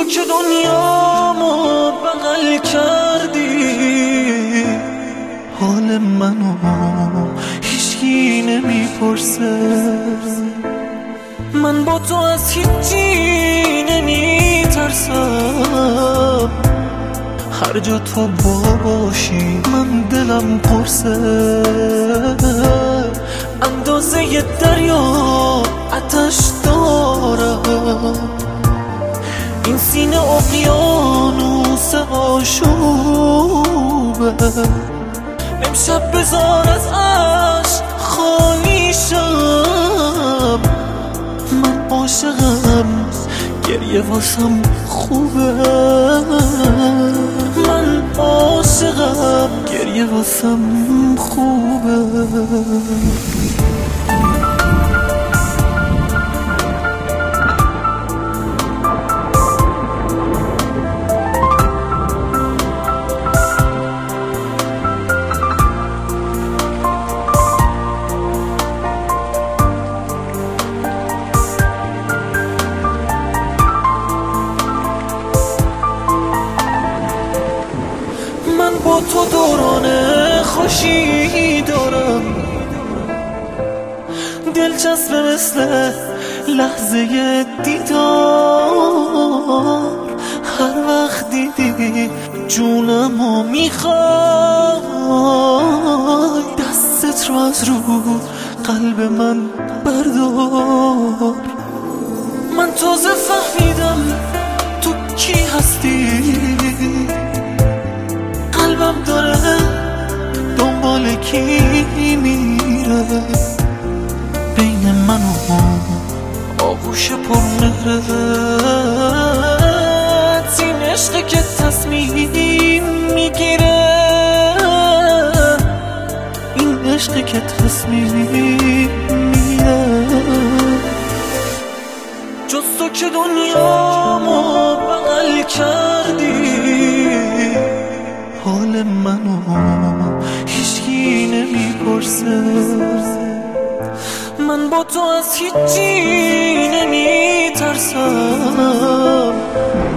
که دنیامو بغل کردی، حال منو هیچکی نمیپرسه. من با تو از هیچی نمیترسم، هر جا تو باشی من دلم قرصه. اندازه دریا آتش دارم، این سینه اقیانوس آشوبه. امشب بذار از عشق خالی شم، من عاشقم گریه واسم خوبه. من عاشقم گریه واسم خوبه. من با تو دوران خوشی دارم، دلچسب مثل لحظه دیدار. هر وقت دیدی جونمو میخوای، دستت رو از رو قلب من بردار. من تازه فهمیدم تو کی هستی، قلبم داره دنبال کی میره. بین من و آغوش پرمهرت، این عشقی که تصمیم میگیره، این عشقی که تصمیم میگیره. جز تو که دنیامو بغل کردی، حال منو هیچکی نمیپرسه. من با تو از هیچی نمیترسم،